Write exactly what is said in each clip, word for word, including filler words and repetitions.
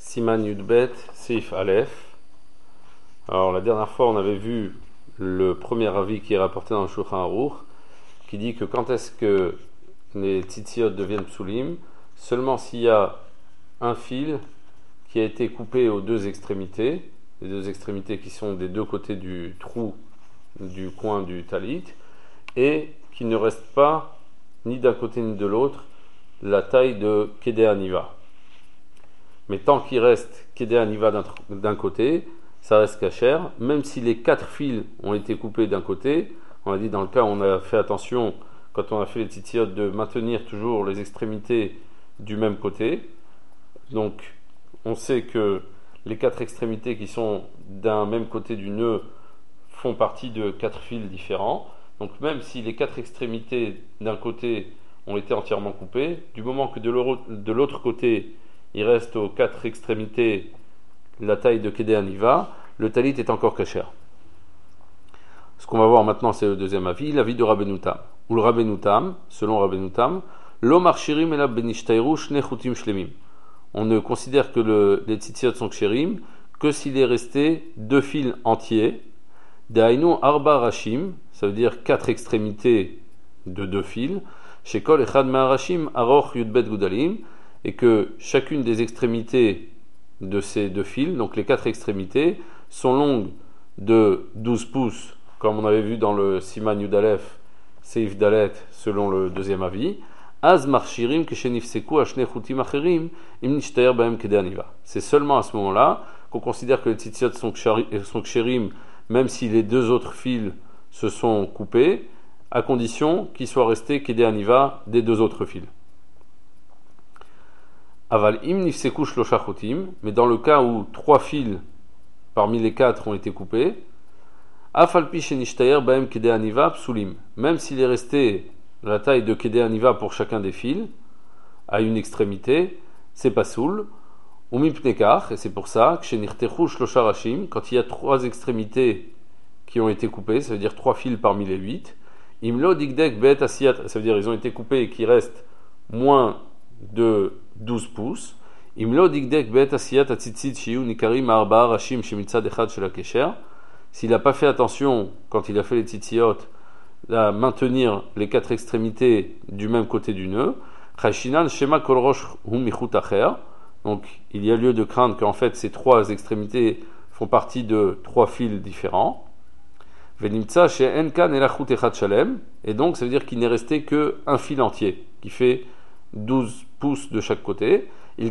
Siman Yudbet, Seif Aleph. Alors la dernière fois on avait vu le premier avis qui est rapporté dans le Shulchan Aruch, qui dit que quand est-ce que les tzitziot deviennent psulim, seulement s'il y a un fil qui a été coupé aux deux extrémités, les deux extrémités qui sont des deux côtés du trou du coin du talit, et qu'il ne reste pas ni d'un côté ni de l'autre la taille de Kedé Aniva. Mais tant qu'il reste Kedé Aniva d'un, d'un côté, ça reste kasher, même si les quatre fils ont été coupés d'un côté. On a dit dans le cas où on a fait attention, quand on a fait les tzitziot, de maintenir toujours les extrémités du même côté. Donc on sait que les quatre extrémités qui sont d'un même côté du nœud font partie de quatre fils différents. Donc même si les quatre extrémités d'un côté ont été entièrement coupées, du moment que de l'autre, de l'autre côté il reste aux quatre extrémités la taille de Kedé Aniva, le talit est encore kasher. Ce qu'on va voir maintenant, c'est le deuxième avis, l'avis de Rabbeinu Tam. Ou le Rabbeinu Tam, selon Rabbeinu Tam, lo marchirim ela benishtayru shne chutim shlemim. On ne considère que le, les tzitziot sont ksherim que s'il est resté deux fils entiers. Dainu arba rashim, ça veut dire quatre extrémités de deux fils. Shekol echad ma'arashim aroch yudbet gudalim, et que chacune des extrémités de ces deux fils, donc les quatre extrémités, sont longues de douze pouces, comme on avait vu dans le Siman Yudalef, Seif Dalet, selon le deuxième avis. Az marchirim keshenifseku ashne chutim acherim im nishtayer bahem kedé aniva. C'est seulement à ce moment-là qu'on considère que les tzitziot sont ksherim, même si les deux autres fils se sont coupés, à condition qu'ils soient restés kedé aniva des deux autres fils. Aval im nifseku shlosha chutim, mais dans le cas où trois fils parmi les quatre ont été coupés, afal pi shenishtayer bahem kedé aniva psulim, même s'il est resté la taille de Kedé Aniva pour chacun des fils à une extrémité, c'est pas soul. Ou mipnekach, et c'est pour ça que chez nirtechu shlosha rashim, quand il y a trois extrémités qui ont été coupées, ça veut dire trois fils parmi les huit, imlo digdek bet asiyat, ça veut dire ils ont été coupés et qu'il reste moins de douze pouces. Imlo digdek bet asiyat atzitzit shiu nikarim arba rashim shemitzad echad shel hakesher. S'il n'a pas fait attention quand il a fait les tzitziot à maintenir les quatre extrémités du même côté du nœud, donc il y a lieu de craindre qu'en fait ces trois extrémités font partie de trois fils différents, et donc ça veut dire qu'il n'est resté qu'un fil entier qui fait douze pouces de chaque côté.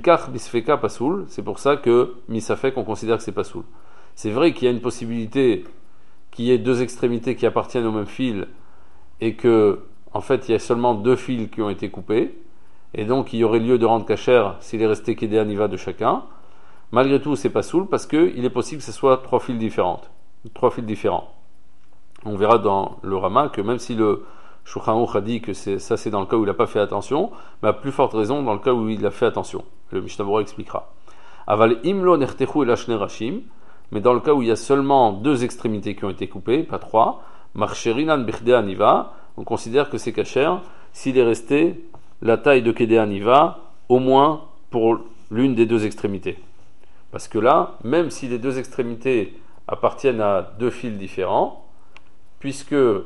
C'est pour ça que misafek on considère que c'est pas soul. C'est vrai qu'il y a une possibilité qu'il y ait deux extrémités qui appartiennent au même fil et que, en fait, il y a seulement deux fils qui ont été coupés, et donc il y aurait lieu de rendre kasher s'il est resté Kedé Aniva de chacun. Malgré tout, c'est pas soul parce qu'il est possible que ce soit trois fils différentes, trois fils différents. On verra dans le Rama que même si le Shulchan Aruch a dit que c'est, ça c'est dans le cas où il n'a pas fait attention, mais à plus forte raison dans le cas où il a fait attention. Le Mishnah Berurah expliquera. Aval imlo nertechu el ashne rashim, mais dans le cas où il y a seulement deux extrémités qui ont été coupées, pas trois, marcherinan b'kedé aniva, on considère que c'est kasher s'il est resté la taille de Kedé Aniva au moins pour l'une des deux extrémités. Parce que là, même si les deux extrémités appartiennent à deux fils différents, puisque euh,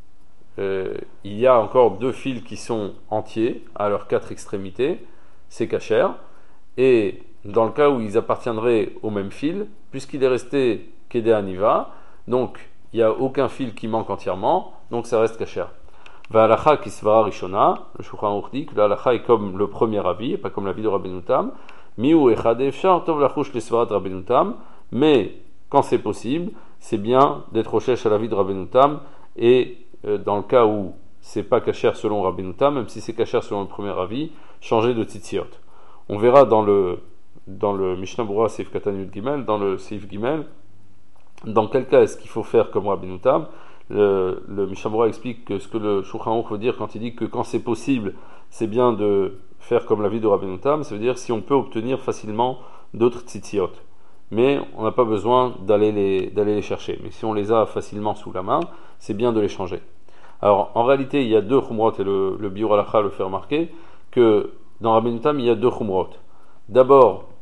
il y a encore deux fils qui sont entiers à leurs quatre extrémités, c'est kasher, et dans le cas où ils appartiendraient au même fil, puisqu'il est resté Kedé Aniva, donc il n'y a aucun fil qui manque entièrement, donc ça reste kasher. Va'alacha kisvara rishona, le Shulchan Aruch dit que l'alacha est comme le premier avis, et pas comme l'avis de Rabbeinu Tam. Miu echad efshar tov lachush lesvarat Rabbeinu Tam, mais quand c'est possible, c'est bien d'être au cherche à l'avis de Rabbeinu Tam, et euh, dans le cas où c'est pas kasher selon Rabbeinu Tam, même si c'est kasher selon le premier avis, changer de tzitziot. On verra dans le dans le Mishnah Berurah Seif Katan Yud Gimel, dans le Seif Gimel, dans quel cas est-ce qu'il faut faire comme Rabbeinu Tam. Le, le Mishnah Berurah explique que ce que le Shulchan Aruch veut dire quand il dit que quand c'est possible, c'est bien de faire comme l'avis de Rabbeinu Tam, ça veut dire si on peut obtenir facilement d'autres tzitziot. Mais on n'a pas besoin d'aller les, d'aller les chercher. Mais si on les a facilement sous la main, c'est bien de les changer. Alors en réalité, il y a deux chumrot, et le, le Biur Halacha le fait remarquer, que dans Rabbeinu Tam, il y a deux chumrot. D'abord,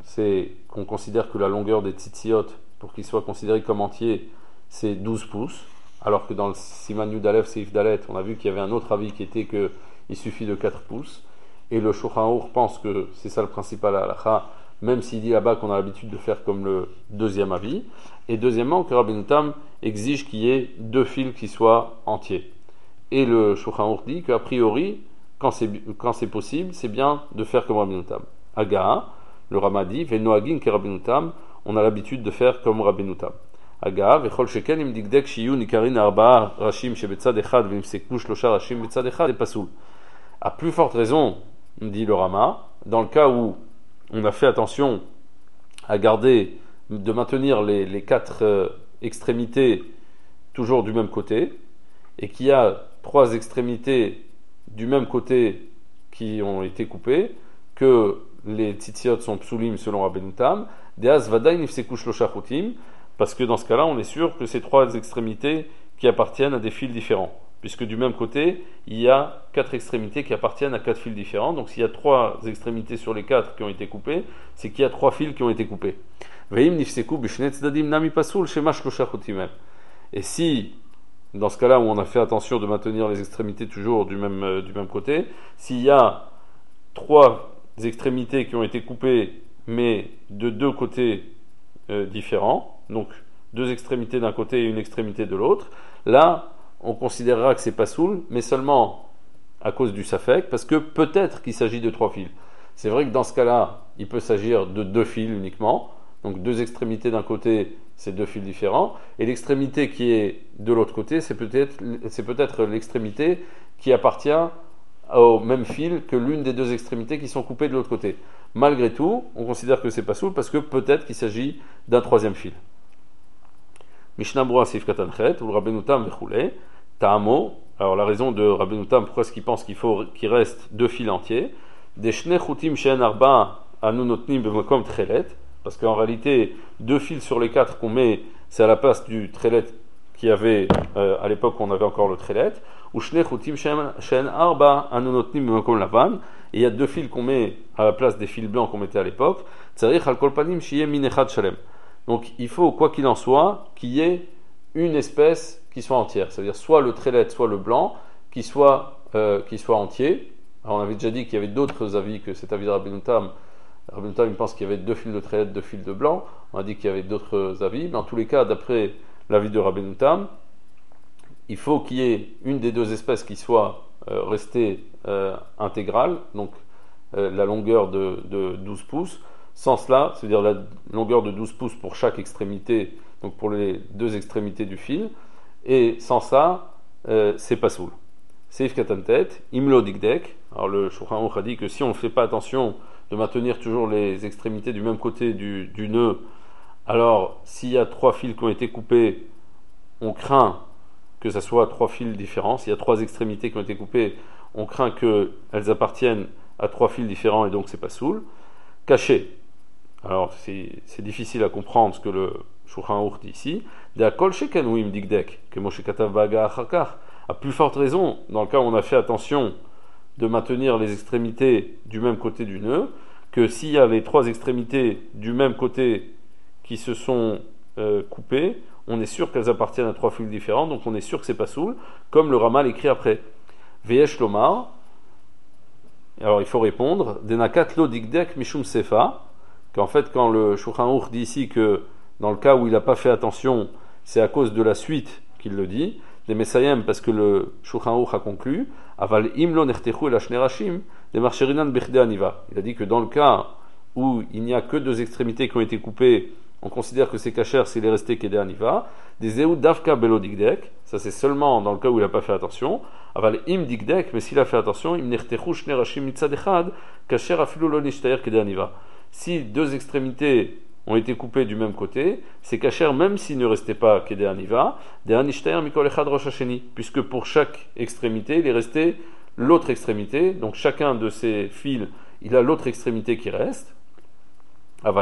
c'est qu'on considère que la longueur des tzitziot, pour qu'ils soient considérés comme entiers, c'est douze pouces, alors que dans le Siman Yud Aleph Seif Dalet, on a vu qu'il y avait un autre avis qui était qu'il suffit de quatre pouces, et le Shulchan Aruch pense que c'est ça le principal halakha, même s'il dit là-bas qu'on a l'habitude de faire comme le deuxième avis, et deuxièmement que Rabbeinu Tam exige qu'il y ait deux fils qui soient entiers. Et le Shulchan Aruch dit qu'a priori, quand c'est, quand c'est possible, c'est bien de faire comme Rabbeinu Tam. Aga, le Rama dit, Venoagin ke Rabbeinu Tam, on a l'habitude de faire comme Rabbeinu Tam. Aga, vechol sheken im digdek shiyu nikarin arba'a rashim shebetzad echad v'imseku shlosha rashim betzad echad et pasoul. À plus forte raison, dit le Rama, dans le cas où on a fait attention à garder, de maintenir les, les quatre euh, extrémités toujours du même côté, et qu'il y a trois extrémités du même côté qui ont été coupées, que les tzitziot sont psulim selon Rabbeinu Tam, deaz vadaï nifseku shlosha chutim, parce que dans ce cas-là, on est sûr que c'est trois extrémités qui appartiennent à des fils différents, puisque du même côté, il y a quatre extrémités qui appartiennent à quatre fils différents. Donc s'il y a trois extrémités sur les quatre qui ont été coupées, c'est qu'il y a trois fils qui ont été coupés. Et si, dans ce cas-là où on a fait attention de maintenir les extrémités toujours du même, euh, du même côté, s'il y a trois extrémités qui ont été coupées, mais de deux côtés euh, différents, donc deux extrémités d'un côté et une extrémité de l'autre, là, on considérera que c'est pas soul, mais seulement à cause du safek, parce que peut-être qu'il s'agit de trois fils. C'est vrai que dans ce cas-là, il peut s'agir de deux fils uniquement, donc deux extrémités d'un côté, c'est deux fils différents, et l'extrémité qui est de l'autre côté, c'est peut-être, c'est peut-être l'extrémité qui appartient au même fil que l'une des deux extrémités qui sont coupées de l'autre côté. Malgré tout, on considère que c'est pas soul, parce que peut-être qu'il s'agit d'un troisième fil. Mishnah Brura Seif Katan Chet, ou le Rabbeinu Tam vechule, Ta'amo, alors la raison de Rabbeinu Tam, pourquoi est-ce qu'il pense qu'il faut qu'il reste deux fils entiers, des Shnei Chutim She'en Arba Anu Notnim B'Makom Trelet, parce qu'en réalité, deux fils sur les quatre qu'on met, c'est à la place du trelet qu'il y avait euh, à l'époque où on avait encore le trelet, ou Shnei Chutim She'en Arba Anu Notnim B'Makom Lavan, et il y a deux fils qu'on met à la place des fils blancs qu'on mettait à l'époque, Tzarich Al Kol Panim Shiye Min Echad Shalem. Donc il faut, quoi qu'il en soit, qu'il y ait une espèce qui soit entière, c'est-à-dire soit le trelet, soit le blanc, qui soit, euh, qui soit entier. Alors on avait déjà dit qu'il y avait d'autres avis que cet avis de Rabbeinu Tam. Rabbeinu Tam il pense qu'il y avait deux fils de trelet, deux fils de blanc. On a dit qu'il y avait d'autres avis, mais en tous les cas, d'après l'avis de Rabbeinu Tam, il faut qu'il y ait une des deux espèces qui soit euh, restée euh, intégrale, donc euh, la longueur de, de douze pouces. Sans cela, c'est-à-dire la longueur de douze pouces pour chaque extrémité, donc pour les deux extrémités du fil, et sans ça, euh, c'est pas soul. Seif Katantet, Imlo Dikdek. Alors le Shulchan Aruch a dit que si on ne fait pas attention de maintenir toujours les extrémités du même côté du, du nœud, alors s'il y a trois fils qui ont été coupés, on craint que ce soit trois fils différents. S'il y a trois extrémités qui ont été coupées, on craint qu'elles appartiennent à trois fils différents et donc c'est pas soul. Caché. Alors, c'est, c'est difficile à comprendre ce que le Shulchan Aruch dit ici. À plus forte raison, dans le cas où on a fait attention de maintenir les extrémités du même côté du nœud, que s'il y a les trois extrémités du même côté qui se sont euh, coupées, on est sûr qu'elles appartiennent à trois fils différents, donc on est sûr que c'est pas soul, comme le Rama l'écrit après. Veyesh Lomar. Alors il faut répondre, Denakat lo digdek mishum sefa, qu'en fait quand le Shulchan Aruch dit ici que dans le cas où il n'a pas fait attention, c'est à cause de la suite qu'il le dit, des Messayem parce que le Shulchan Aruch a conclu, aval imlo nertechu el ashnerashim, des marcherinan bechde aniva. Il a dit que dans le cas où il n'y a que deux extrémités qui ont été coupées, on considère que c'est kasher s'il est resté kede aniva, des zeu davka belo digdek, ça c'est seulement dans le cas où il n'a pas fait attention, aval im digdek, mais s'il a fait attention, im nertechu shne rashim mitzad echad, kasher afilu lo nishtayer kede aniva. Si deux extrémités ont été coupées du même côté, c'est kasher même s'il ne restait pas kede aniva, de anishtayer mikol echad rosh hasheni, puisque pour chaque extrémité, il est resté l'autre extrémité, donc chacun de ces fils, il a l'autre extrémité qui reste. Par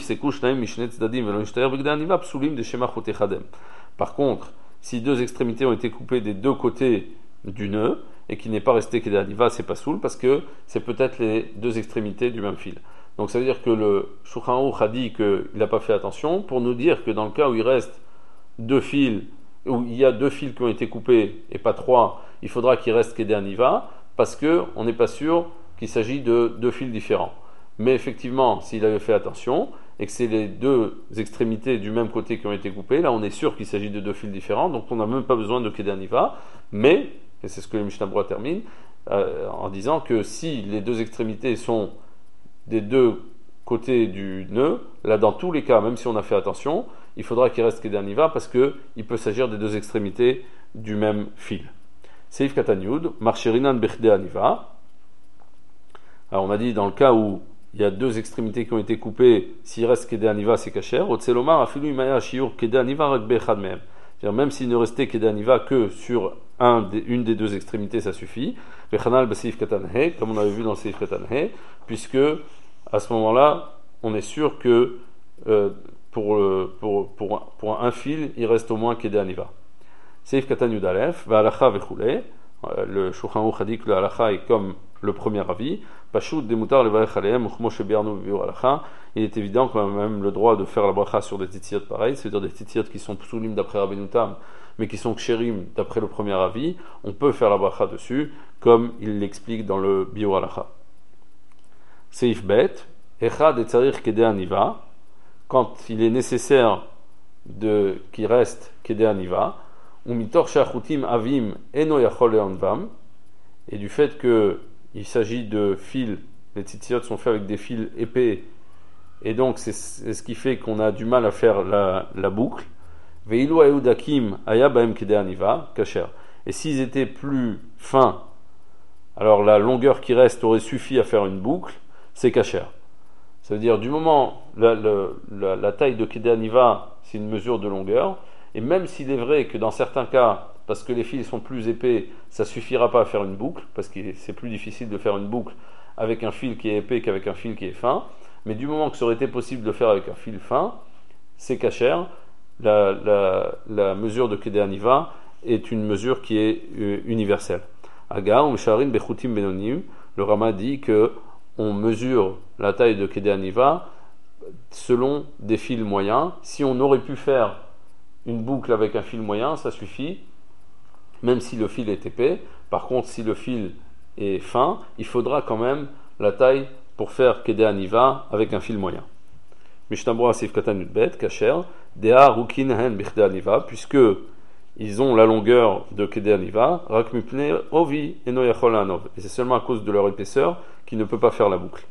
contre, si deux extrémités ont été coupées des deux côtés du nœud et qui n'est pas resté que des aniva, c'est pas soul parce que c'est peut-être les deux extrémités du même fil. Donc ça veut dire que le Shulchan Aruch a dit qu'il n'a pas fait attention pour nous dire que dans le cas où il reste deux fils, où il y a deux fils qui ont été coupés et pas trois, il faudra qu'il reste Kedé Aniva parce qu'on n'est pas sûr qu'il s'agit de deux fils différents. Mais effectivement, s'il avait fait attention et que c'est les deux extrémités du même côté qui ont été coupées, là on est sûr qu'il s'agit de deux fils différents, donc on n'a même pas besoin de Kedé Aniva. Mais, et c'est ce que le Mishnah Berurah termine, euh, en disant que si les deux extrémités sont des deux côtés du nœud, là dans tous les cas, même si on a fait attention, il faudra qu'il reste Kedé Aniva parce qu'il peut s'agir des deux extrémités du même fil. Seif Katanyud, Marcherinan Bechdé Aniva. Alors on a dit dans le cas où il y a deux extrémités qui ont été coupées, s'il reste Kedé Aniva, c'est kasher. Otselomar afilu imaya shiur Kedé Aniva rak bechad mehem. C'est-à-dire même s'il ne restait Kedé Aniva que sur un des, une des deux extrémités, ça suffit. Vechanal b'seif katanhe, comme on avait vu dans le seif katanhe, puisque à ce moment-là, on est sûr que euh, pour, pour, pour, pour un fil, il reste au moins Kedé Aniva. Seif Katanyud Aleph, Va'alacha Vechule. Le Shulchan Aruch a dit que le halacha est comme le premier avis. Pashut demutar levarech alehem uchmo shebiarnu biur halacha. Il est évident qu'on a même le droit de faire la bracha sur des tzitzit pareils, c'est-à-dire des tzitzit qui sont psulim d'après Rabbeinu Tam, mais qui sont ksherim d'après le premier avis. On peut faire la bracha dessus, comme il l'explique dans le biur halacha. Seif bet, echad et tzarir Kedé Aniva. Quand il est nécessaire de qu'il reste Kedé Aniva, umitor shachutim avim eno yachol leonvam, et du fait que il s'agit de fils, les tzitziot sont faits avec des fils épais, et donc c'est, c'est ce qui fait qu'on a du mal à faire la, la boucle. Veilu ayudakim aya baem Kedé Aniva kasher. Et s'ils étaient plus fins, alors la longueur qui reste aurait suffi à faire une boucle, c'est kasher. Ça veut dire du moment la, la, la, la taille de Kedé Aniva, c'est une mesure de longueur, et même s'il est vrai que dans certains cas, parce que les fils sont plus épais, ça suffira pas à faire une boucle, parce que c'est plus difficile de faire une boucle avec un fil qui est épais qu'avec un fil qui est fin, mais du moment que ça aurait été possible de le faire avec un fil fin, c'est kasher. La, la, la mesure de Kedé Aniva est une mesure qui est euh, universelle. Agar, Umsharin Bechutim Benonim, le Rama dit que on mesure la taille de Kedé Aniva selon des fils moyens. Si on aurait pu faire une boucle avec un fil moyen, ça suffit, même si le fil est épais. Par contre, si le fil est fin, il faudra quand même la taille pour faire Kedé Aniva avec un fil moyen. Mishnah Berurah Seif Katan Yudbet, Kasher, Dea Rukin Hen Bichdé Aniva, puisque ils ont la longueur de Kedé Aniva, Rak Mipne Ovi Eno Yachol Anov, et c'est seulement à cause de leur épaisseur qu'il ne peut pas faire la boucle.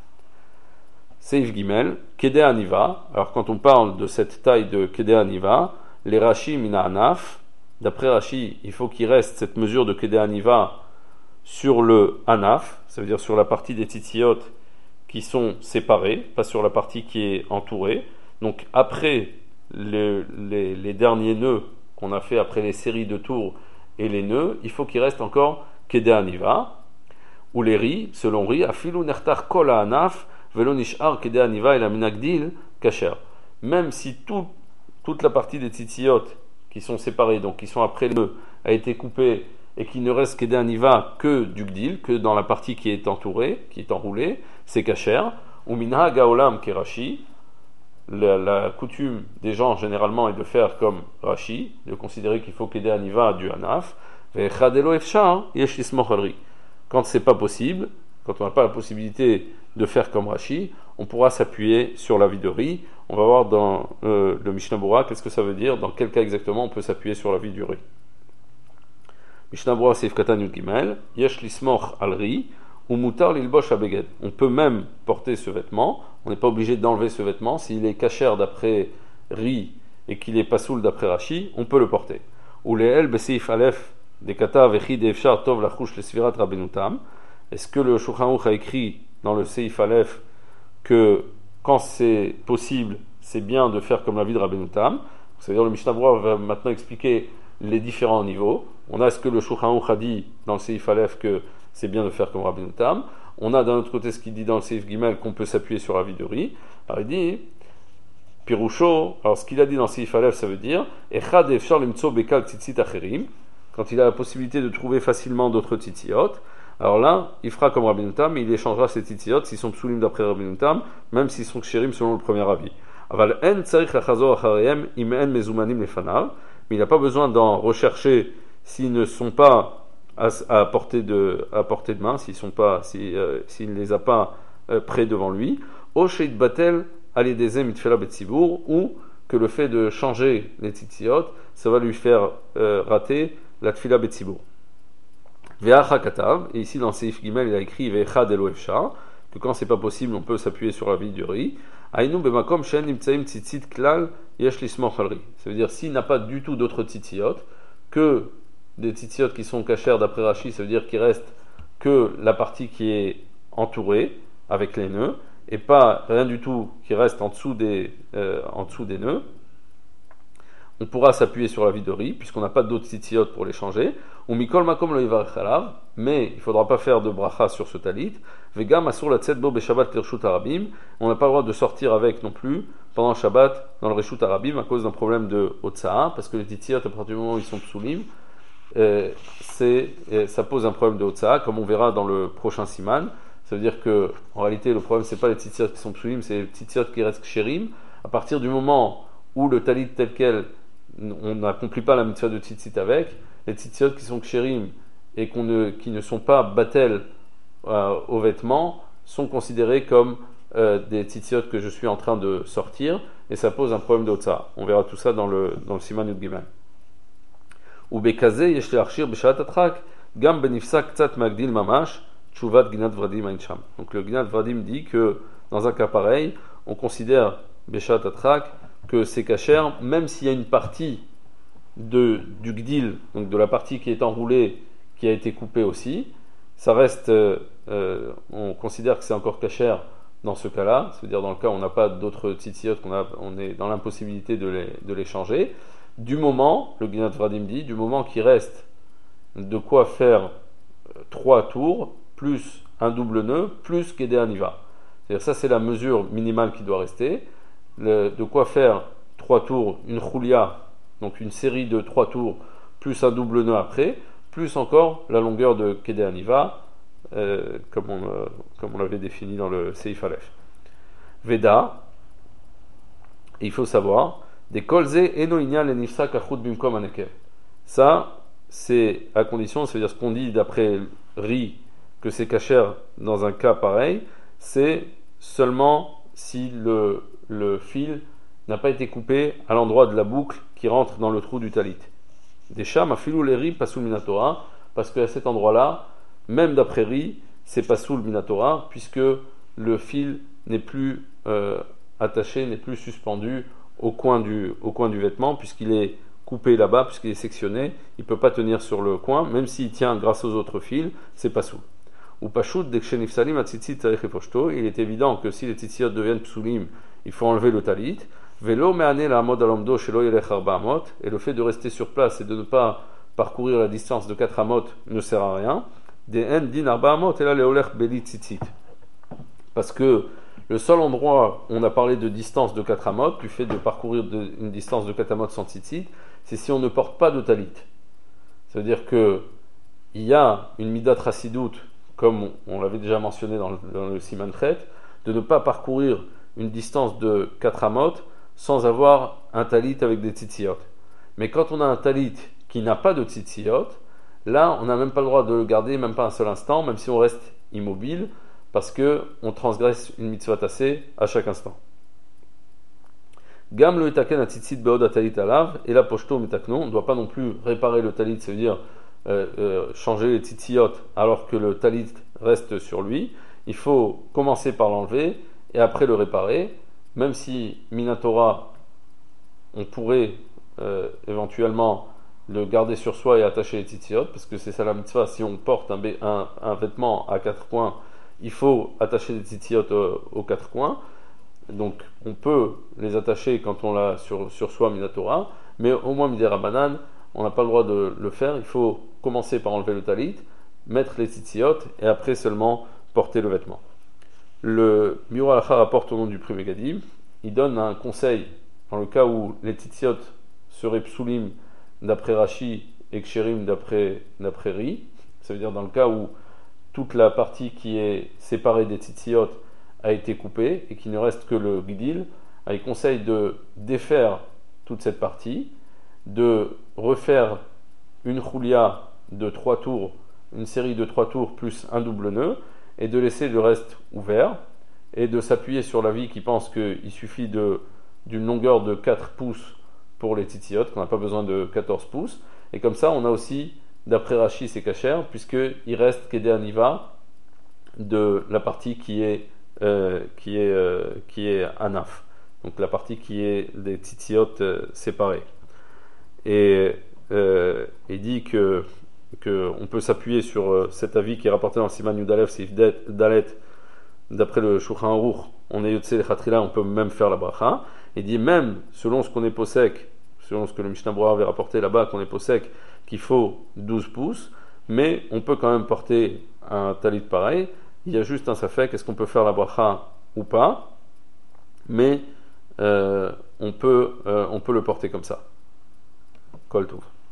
Seif Gimel, Kedé Aniva. Alors quand on parle de cette taille de Kedé Aniva, les Rashi Mina Anaf, d'après Rashi, il faut qu'il reste cette mesure de Kedé Aniva sur le Anaf, ça veut dire sur la partie des tzitziyot qui sont séparées, pas sur la partie qui est entourée. Donc après les, les, les derniers nœuds qu'on a fait après les séries de tours et les nœuds, il faut qu'il reste encore Kedé Aniva, ou les ri, selon ri, afilu nertar kol Anaf, velo nishar Kedé Aniva et la minagdil kasher. Même si tout, toute la partie des tzitziyot qui sont séparés, donc qui sont après le nœud, a été coupée et qu'il ne reste Kedé Aniva que du gdil, que dans la partie qui est entourée, qui est enroulée, c'est kasher. Ou minha gaolam kerashi, la, la coutume des gens généralement est de faire comme Rashi, de considérer qu'il faut Kedé Aniva du Hanaf, et chadelo efshar yesh lismoch al ri. Quand c'est pas possible, quand on n'a pas la possibilité de faire comme Rashi, on pourra s'appuyer sur la vie de riz. On va voir dans euh, le Mishnah Berurah qu'est-ce que ça veut dire, dans quel cas exactement on peut s'appuyer sur la vie du riz. Mishnah Berurah Seif Katan Yud Gimel, yesh lismoch al ri, ou mutar lilbosh abeged. On peut même porter ce vêtement, on n'est pas obligé d'enlever ce vêtement. S'il est kasher d'après ri et qu'il est pasoul d'après Rashi, on peut le porter. Ou leel beseif alef de katav echi de efshar tov lachush lesvirat Rabbeinu Tam. Est-ce que le Shulchan Aruch a écrit dans le Seif Aleph que quand c'est possible, c'est bien de faire comme la vie de Rabbeinu Tam? C'est-à-dire le Mishnah Berurah va maintenant expliquer les différents niveaux. On a ce que le Shulchan Aruch a dit dans le Seif Aleph que c'est bien de faire comme Rabbeinu Tam. On a d'un autre côté ce qu'il dit dans le Seif Gimel qu'on peut s'appuyer sur la vie de ri. Alors il dit Pirusho, alors ce qu'il a dit dans le Seif Aleph, ça veut dire Echad efshar limtso bekal tzitzit acherim, quand il a la possibilité de trouver facilement d'autres tzitziyot. Alors là, il fera comme Rabbi Tam, mais il échangera ses tzitziot s'ils sont psulim d'après Rabbi Tam, même s'ils sont kshérim selon le premier avis. Aval en tzarich lachazor achareyem im en mezumanim lefanav, mais il n'a pas besoin d'en rechercher s'ils ne sont pas à, à, portée, de, à portée de main, s'ils sont pas, si, euh, s'il ne les a pas euh, près devant lui. O sheit batel alidezem itfela betzibour, ou que le fait de changer les tzitziot, ça va lui faire euh, rater la tfila betzibour. Ve'acha katav, et ici dans Seif Gimel, il a écrit Ve'echa delo efshar, que quand c'est pas possible, on peut s'appuyer sur la vie du riz. Aïnou bemakom shen nimtsaim tzitzit klal yesh lismoch al ri. Ça veut dire s'il n'a pas du tout d'autres tzitziot, que des tzitziot qui sont cachères d'après Rashi, ça veut dire qu'il reste que la partie qui est entourée avec les nœuds, et pas rien du tout qui reste en dessous des, euh, en dessous des nœuds. On pourra s'appuyer sur la vie de riz, puisqu'on n'a pas d'autres tzitziot pour les changer. Ou mikol makom lo yivarech alav, mais il ne faudra pas faire de bracha sur ce talit. Vegam asur la tzet bo beshabbat l'reshut arabim. On n'a pas le droit de sortir avec non plus pendant Shabbat dans le reshut arabim à cause d'un problème de hotza'a, parce que les tzitziot, à partir du moment où ils sont psulim, euh, c'est, euh, ça pose un problème de hotza'a, comme on verra dans le prochain siman. Ça veut dire que, en réalité, le problème, c'est pas les tzitziot qui sont psulim, c'est les tzitziot qui restent kshérim. À partir du moment où le talit tel quel, on n'accomplit pas la mitzvah de tzitzit avec, les tzitziot qui sont kshérim et qu'on ne, qui ne sont pas batel euh, aux vêtements sont considérés comme euh, des tzitziot que je suis en train de sortir, et ça pose un problème de hotza. On verra tout ça dans le, dans le siman Yud Gimel. Ou bekaze yesh le'achshir b'shat atrak gam benifsak tzat magdil mamash tshuvat gnat vradim ainsham. Donc le gnat vradim dit que dans un cas pareil, on considère b'shat atrak que c'est kasher, même s'il y a une partie de, du gdil, donc de la partie qui est enroulée, qui a été coupée aussi, ça reste, euh, euh, on considère que c'est encore kasher dans ce cas-là, c'est-à-dire dans le cas où on n'a pas d'autres tzitziot, qu'on a, on est dans l'impossibilité de les, de les changer, du moment, le Gnat Vradim dit, du moment qu'il reste de quoi faire trois tours, plus un double nœud, plus Kedé Aniva. C'est-à-dire ça, c'est la mesure minimale qui doit rester. Le, de quoi faire trois tours, une choulia, donc une série de trois tours, plus un double nœud après, plus encore la longueur de Kedé Aniva, euh, comme, on, euh, comme on l'avait défini dans le Seif Aleph. Veda, il faut savoir, des kolze eno inyal enifsa kachut bimkom anekev. Ça, c'est à condition, c'est-à-dire ce qu'on dit d'après Ri, que c'est kasher dans un cas pareil, c'est seulement si le le fil n'a pas été coupé à l'endroit de la boucle qui rentre dans le trou du talit. Des chams à filou les ri pasoul minatora, parce qu'à cet endroit-là, même d'après Ri, c'est pasoul minatora, puisque le fil n'est plus euh, attaché, n'est plus suspendu au coin du, au coin du vêtement, puisqu'il est coupé là-bas, puisqu'il est sectionné, il ne peut pas tenir sur le coin, même s'il tient grâce aux autres fils, c'est pasoul. Ou pachout, dès que shenifsalim a tzitzit tarich eposhto, il est évident que si les tzitziot deviennent psulim, il faut enlever le talit. Velo me'ane la amod alomdo shelo yelech arba amot, et le fait de rester sur place et de ne pas parcourir la distance de quatre amot ne sert à rien. De en din arba amot et là leolech beli tzitzit. Parce que le seul endroit où on a parlé de distance de quatre amot, du fait de parcourir de, une distance de quatre amot sans tzitzit, c'est si on ne porte pas de talit. Ça veut dire que il y a une midat rassidout, comme on, on l'avait déjà mentionné dans le, dans le siman chet, de ne pas parcourir une distance de quatre amot sans avoir un talit avec des tzitziot. Mais quand on a un talit qui n'a pas de tzitziot, là on n'a même pas le droit de le garder, même pas un seul instant, même si on reste immobile, parce qu'on transgresse une mitzvah tassée à chaque instant. Gam le etaken a tzitzit beod a talit alav, et la poshto metakno, on ne doit pas non plus réparer le talit, ça veut dire euh, euh, changer les tzitziot alors que le talit reste sur lui. Il faut commencer par l'enlever et après le réparer, même si Minatora, on pourrait euh, éventuellement le garder sur soi et attacher les tzitziot, parce que c'est ça la mitzvah, si on porte un, un, un vêtement à quatre coins, il faut attacher les tzitziot aux, aux quatre coins, donc on peut les attacher quand on l'a sur, sur soi Minatora, mais au moins Midera Banane, on n'a pas le droit de le faire, il faut commencer par enlever le talit, mettre les tzitziot et après seulement porter le vêtement. Le Biur Halacha rapporte au nom du Pri Megadim, il donne un conseil dans le cas où les tzitziot seraient psulim d'après Rashi et ksherim d'après, d'après Ri, ça veut dire dans le cas où toute la partie qui est séparée des tzitziot a été coupée et qu'il ne reste que le gdil, il conseille de défaire toute cette partie, de refaire une choulia de trois tours, une série de trois tours plus un double nœud, et de laisser le reste ouvert, et de s'appuyer sur la vie qui pense qu'il suffit de, d'une longueur de quatre pouces pour les tzitziot, qu'on n'a pas besoin de quatorze pouces, et comme ça on a aussi, d'après Rashi c'est kasher, puisqu'il reste Kedé Aniva de la partie qui est, euh, qui est, euh, qui est Anaf, donc la partie qui est des tzitziot euh, séparés. Et euh, il dit que, que on peut s'appuyer sur euh, cet avis qui est rapporté dans Siman Yudalev Sif Dalet, d'après le Shulchan Aruch, on est Yotzei Lechatrila, on peut même faire la bracha. Il dit même, selon ce qu'on est posek, selon ce que le Mishnah Berurah avait rapporté là-bas, qu'on est posek, qu'il faut douze pouces, mais on peut quand même porter un talit pareil. Il y a juste un safek, est-ce qu'on peut faire la bracha ou pas, mais euh, on, peut, euh, on peut le porter comme ça. Kol Tov.